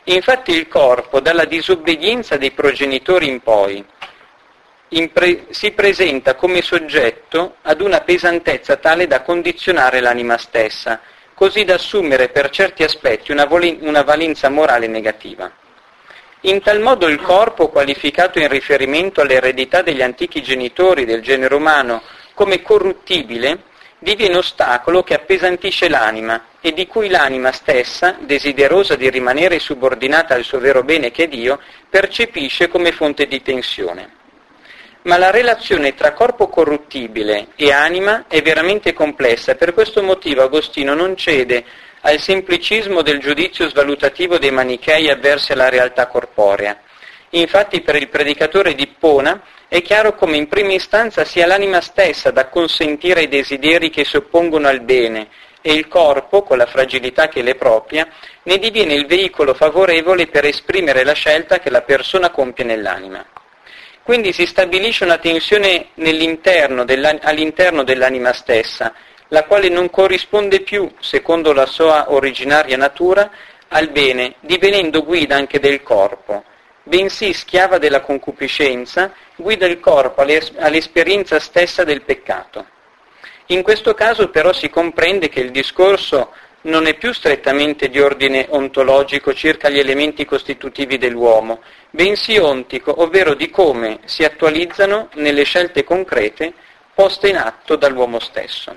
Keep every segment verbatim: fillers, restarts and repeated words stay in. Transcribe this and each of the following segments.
Infatti il corpo, dalla disobbedienza dei progenitori in poi, in pre- si presenta come soggetto ad una pesantezza tale da condizionare l'anima stessa, così da assumere per certi aspetti una, vol- una valenza morale negativa. In tal modo il corpo, qualificato in riferimento all'eredità degli antichi genitori del genere umano come corruttibile, diviene ostacolo che appesantisce l'anima e di cui l'anima stessa, desiderosa di rimanere subordinata al suo vero bene che è Dio, percepisce come fonte di tensione. Ma la relazione tra corpo corruttibile e anima è veramente complessa e per questo motivo Agostino non cede al semplicismo del giudizio svalutativo dei manichei avversi alla realtà corporea. Infatti per il predicatore di Ippona è chiaro come in prima istanza sia l'anima stessa da consentire ai desideri che si oppongono al bene e il corpo, con la fragilità che le è propria, ne diviene il veicolo favorevole per esprimere la scelta che la persona compie nell'anima. Quindi si stabilisce una tensione nell'interno della, all'interno dell'anima stessa, la quale non corrisponde più, secondo la sua originaria natura, al bene, divenendo guida anche del corpo, bensì schiava della concupiscenza, guida il corpo all'esperienza stessa del peccato. In questo caso però si comprende che il discorso non è più strettamente di ordine ontologico circa gli elementi costitutivi dell'uomo, bensì ontico, ovvero di come si attualizzano nelle scelte concrete poste in atto dall'uomo stesso.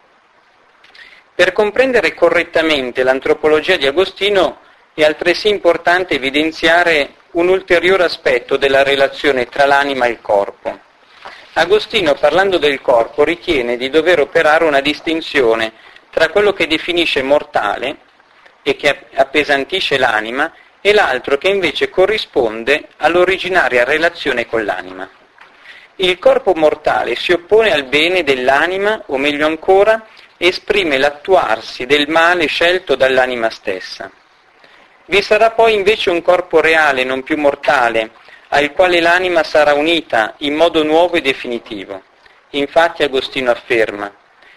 Per comprendere correttamente l'antropologia di Agostino è altresì importante evidenziare un ulteriore aspetto della relazione tra l'anima e il corpo. Agostino, parlando del corpo, ritiene di dover operare una distinzione tra quello che definisce mortale e che appesantisce l'anima e l'altro che invece corrisponde all'originaria relazione con l'anima. Il corpo mortale si oppone al bene dell'anima, o meglio ancora, esprime l'attuarsi del male scelto dall'anima stessa. Vi sarà poi invece un corpo reale, non più mortale, al quale l'anima sarà unita in modo nuovo e definitivo. Infatti Agostino afferma: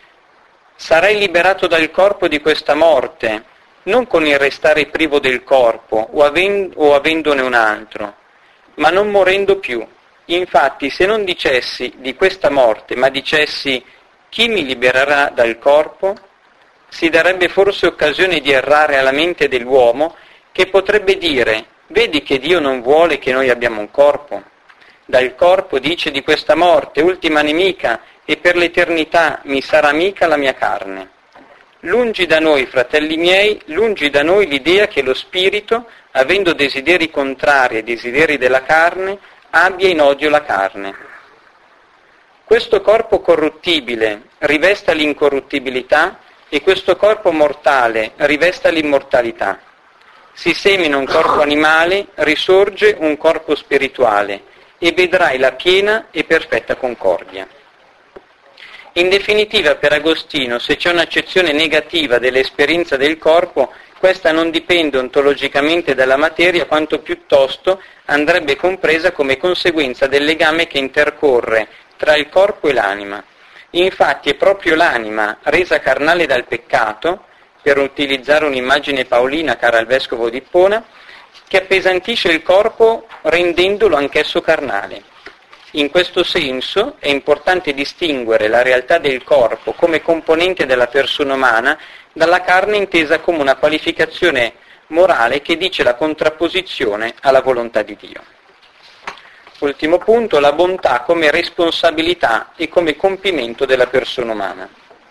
sarai liberato dal corpo di questa morte, non con il restare privo del corpo o, avend- o avendone un altro, ma non morendo più. Infatti se non dicessi di questa morte, ma dicessi chi mi libererà dal corpo, si darebbe forse occasione di errare alla mente dell'uomo che potrebbe dire: vedi che Dio non vuole che noi abbiamo un corpo. Dal corpo dice di questa morte, ultima nemica, e per l'eternità mi sarà amica la mia carne. Lungi da noi, fratelli miei, lungi da noi l'idea che lo spirito, avendo desideri contrari ai desideri della carne, abbia in odio la carne. Questo corpo corruttibile rivesta l'incorruttibilità e questo corpo mortale rivesta l'immortalità. Si semina un corpo animale, risorge un corpo spirituale e vedrai la piena e perfetta concordia. In definitiva, per Agostino, se c'è un'accezione negativa dell'esperienza del corpo, questa non dipende ontologicamente dalla materia, quanto piuttosto andrebbe compresa come conseguenza del legame che intercorre tra il corpo e l'anima. Infatti è proprio l'anima, resa carnale dal peccato, per utilizzare un'immagine paolina cara al vescovo di Ippona, che appesantisce il corpo rendendolo anch'esso carnale. In questo senso è importante distinguere la realtà del corpo come componente della persona umana dalla carne intesa come una qualificazione morale che dice la contrapposizione alla volontà di Dio. Ultimo punto, la bontà come responsabilità e come compimento della persona umana.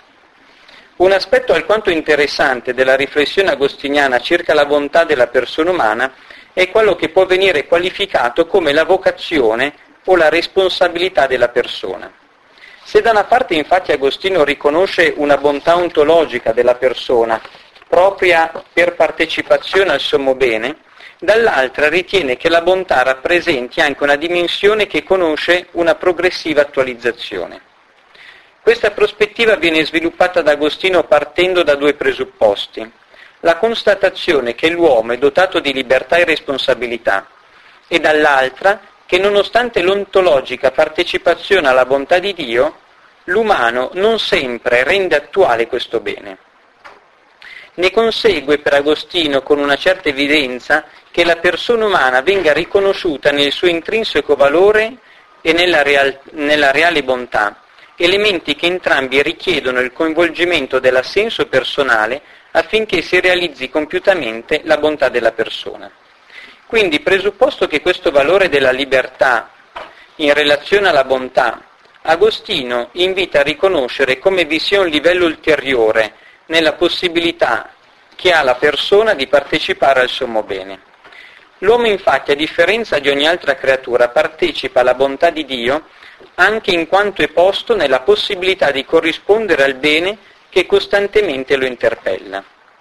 Un aspetto alquanto interessante della riflessione agostiniana circa la bontà della persona umana è quello che può venire qualificato come la vocazione o la responsabilità della persona. Se da una parte infatti Agostino riconosce una bontà ontologica della persona, propria per partecipazione al sommo bene, dall'altra ritiene che la bontà rappresenti anche una dimensione che conosce una progressiva attualizzazione. Questa prospettiva viene sviluppata da Agostino partendo da due presupposti: la constatazione che l'uomo è dotato di libertà e responsabilità, e dall'altra che nonostante l'ontologica partecipazione alla bontà di Dio, l'umano non sempre rende attuale questo bene. Ne consegue per Agostino con una certa evidenza che la persona umana venga riconosciuta nel suo intrinseco valore e nella, real, nella reale bontà, elementi che entrambi richiedono il coinvolgimento dell'assenso personale affinché si realizzi compiutamente la bontà della persona. Quindi, presupposto che questo valore della libertà in relazione alla bontà, Agostino invita a riconoscere come vi sia un livello ulteriore nella possibilità che ha la persona di partecipare al sommo bene. L'uomo infatti, a differenza di ogni altra creatura, partecipa alla bontà di Dio anche in quanto è posto nella possibilità di corrispondere al bene che costantemente lo interpella.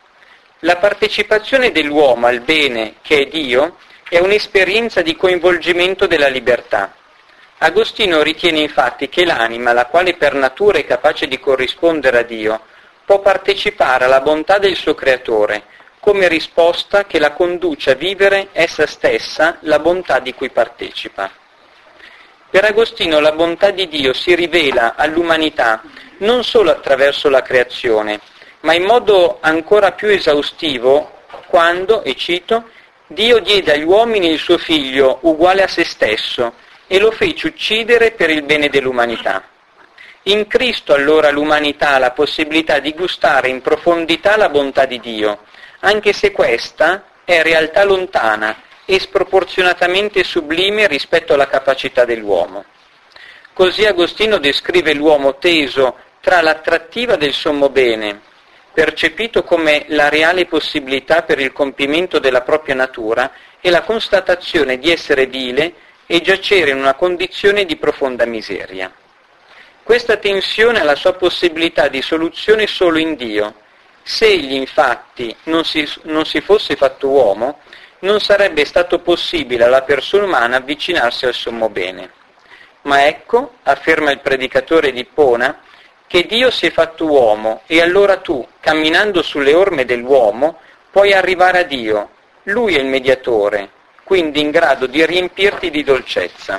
La partecipazione dell'uomo al bene che è Dio è un'esperienza di coinvolgimento della libertà. Agostino ritiene infatti che l'anima, la quale per natura è capace di corrispondere a Dio, può partecipare alla bontà del suo creatore, come risposta che la conduce a vivere essa stessa la bontà di cui partecipa. Per Agostino la bontà di Dio si rivela all'umanità non solo attraverso la creazione, ma in modo ancora più esaustivo quando, e cito, Dio diede agli uomini il suo figlio uguale a se stesso e lo fece uccidere per il bene dell'umanità. In Cristo allora l'umanità ha la possibilità di gustare in profondità la bontà di Dio, anche se questa è realtà lontana e sproporzionatamente sublime rispetto alla capacità dell'uomo. Così Agostino descrive l'uomo teso tra l'attrattiva del sommo bene, percepito come la reale possibilità per il compimento della propria natura, e la constatazione di essere vile e giacere in una condizione di profonda miseria. Questa tensione ha la sua possibilità di soluzione solo in Dio. Se egli infatti non si, non si fosse fatto uomo, non sarebbe stato possibile alla persona umana avvicinarsi al sommo bene. Ma ecco, afferma il predicatore di Ippona, che Dio si è fatto uomo e allora tu, camminando sulle orme dell'uomo, puoi arrivare a Dio. Lui è il mediatore, quindi in grado di riempirti di dolcezza.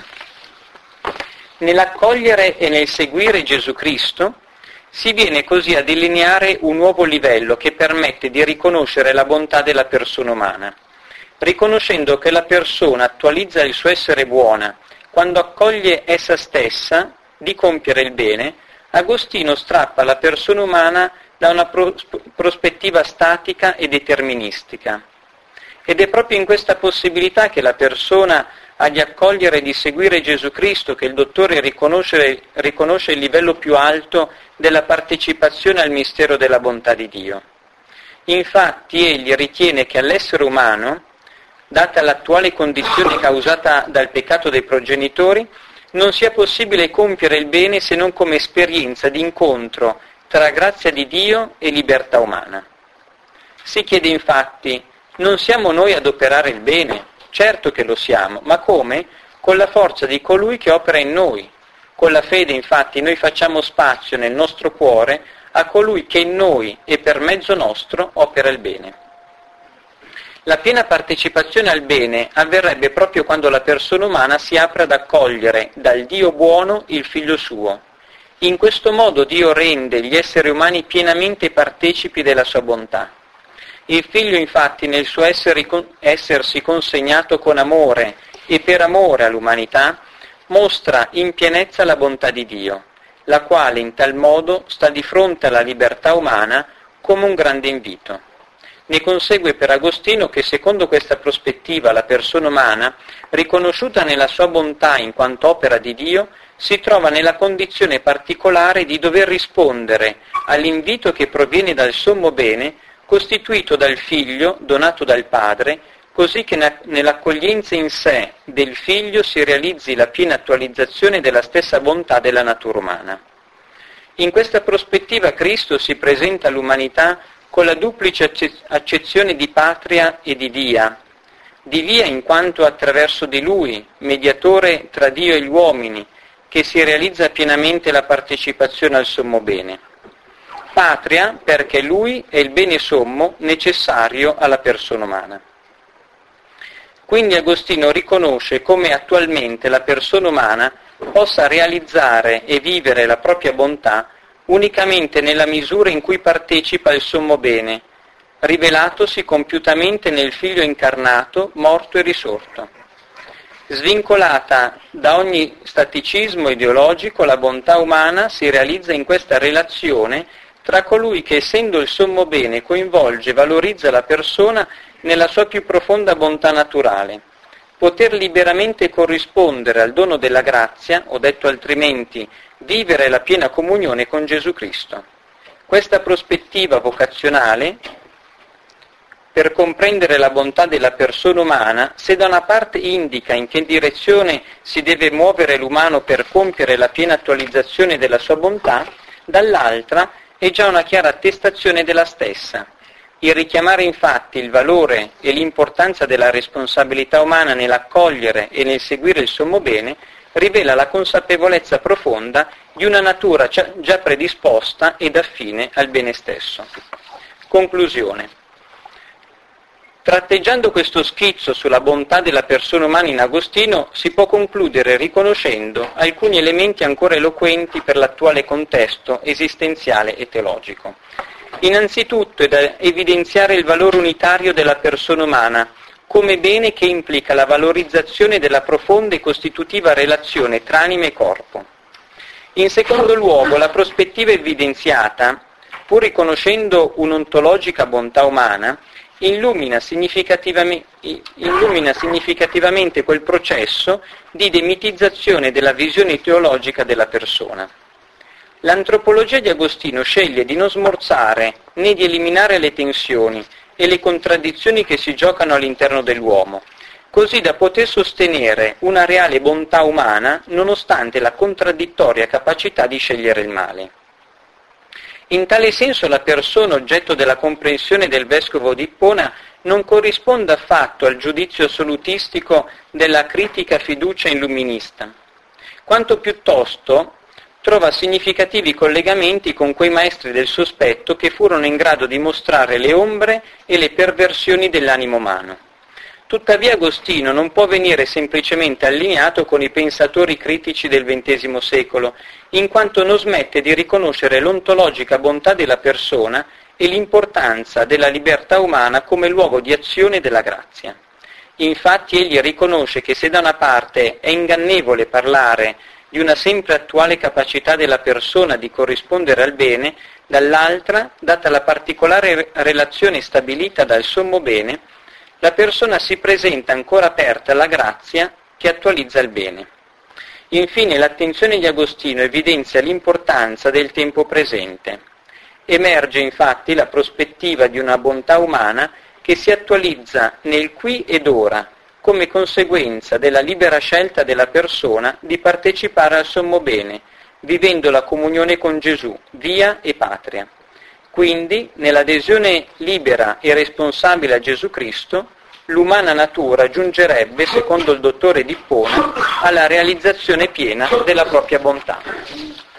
Nell'accogliere e nel seguire Gesù Cristo si viene così a delineare un nuovo livello che permette di riconoscere la bontà della persona umana. Riconoscendo che la persona attualizza il suo essere buona quando accoglie essa stessa di compiere il bene, Agostino strappa la persona umana da una pros- prospettiva statica e deterministica. Ed è proprio in questa possibilità che la persona ha di accogliere e di seguire Gesù Cristo che il dottore riconosce, riconosce il livello più alto della partecipazione al mistero della bontà di Dio. Infatti egli ritiene che all'essere umano, data l'attuale condizione causata dal peccato dei progenitori, non sia possibile compiere il bene se non come esperienza di incontro tra grazia di Dio e libertà umana. Si chiede infatti, non siamo noi ad operare il bene? Certo che lo siamo, ma come? Con la forza di colui che opera in noi. Con la fede infatti noi facciamo spazio nel nostro cuore a colui che in noi e per mezzo nostro opera il bene. La piena partecipazione al bene avverrebbe proprio quando la persona umana si apre ad accogliere dal Dio buono il Figlio suo. In questo modo Dio rende gli esseri umani pienamente partecipi della sua bontà. Il Figlio infatti nel suo essere, essersi consegnato con amore e per amore all'umanità mostra in pienezza la bontà di Dio, la quale in tal modo sta di fronte alla libertà umana come un grande invito. Ne consegue per Agostino che secondo questa prospettiva la persona umana, riconosciuta nella sua bontà in quanto opera di Dio, si trova nella condizione particolare di dover rispondere all'invito che proviene dal sommo bene costituito dal Figlio, donato dal Padre, così che nell'accoglienza in sé del Figlio si realizzi la piena attualizzazione della stessa bontà della natura umana. In questa prospettiva Cristo si presenta all'umanità con la duplice accezione di patria e di via. Di via in quanto attraverso di Lui, mediatore tra Dio e gli uomini, che si realizza pienamente la partecipazione al sommo bene. Patria perché Lui è il bene sommo necessario alla persona umana. Quindi Agostino riconosce come attualmente la persona umana possa realizzare e vivere la propria bontà unicamente nella misura in cui partecipa al sommo bene, rivelatosi compiutamente nel Figlio incarnato, morto e risorto. Svincolata da ogni staticismo ideologico, la bontà umana si realizza in questa relazione tra colui che, essendo il sommo bene, coinvolge e valorizza la persona nella sua più profonda bontà naturale. Poter liberamente corrispondere al dono della grazia, o detto altrimenti, vivere la piena comunione con Gesù Cristo. Questa prospettiva vocazionale, per comprendere la bontà della persona umana, se da una parte indica in che direzione si deve muovere l'umano per compiere la piena attualizzazione della sua bontà, dall'altra è già una chiara attestazione della stessa. Il richiamare infatti il valore e l'importanza della responsabilità umana nell'accogliere e nel seguire il sommo bene rivela la consapevolezza profonda di una natura già predisposta ed affine al bene stesso. Conclusione. Tratteggiando questo schizzo sulla bontà della persona umana in Agostino, si può concludere riconoscendo alcuni elementi ancora eloquenti per l'attuale contesto esistenziale e teologico. Innanzitutto è da evidenziare il valore unitario della persona umana, come bene che implica la valorizzazione della profonda e costitutiva relazione tra anima e corpo. In secondo luogo, la prospettiva evidenziata, pur riconoscendo un'ontologica bontà umana, illumina significativamente, illumina significativamente quel processo di demitizzazione della visione teologica della persona. L'antropologia di Agostino sceglie di non smorzare né di eliminare le tensioni e le contraddizioni che si giocano all'interno dell'uomo, così da poter sostenere una reale bontà umana nonostante la contraddittoria capacità di scegliere il male. In tale senso la persona oggetto della comprensione del vescovo di Ippona non corrisponde affatto al giudizio assolutistico della critica fiducia illuminista, quanto piuttosto trova significativi collegamenti con quei maestri del sospetto che furono in grado di mostrare le ombre e le perversioni dell'animo umano. Tuttavia Agostino non può venire semplicemente allineato con i pensatori critici del ventesimo secolo, in quanto non smette di riconoscere l'ontologica bontà della persona e l'importanza della libertà umana come luogo di azione della grazia. Infatti egli riconosce che se da una parte è ingannevole parlare di una sempre attuale capacità della persona di corrispondere al bene, dall'altra, data la particolare relazione stabilita dal sommo bene, la persona si presenta ancora aperta alla grazia che attualizza il bene. Infine, l'attenzione di Agostino evidenzia l'importanza del tempo presente. Emerge infatti la prospettiva di una bontà umana che si attualizza nel qui ed ora, come conseguenza della libera scelta della persona di partecipare al sommo bene, vivendo la comunione con Gesù, via e patria. Quindi, nell'adesione libera e responsabile a Gesù Cristo, l'umana natura giungerebbe, secondo il dottore d'Ippona, alla realizzazione piena della propria bontà.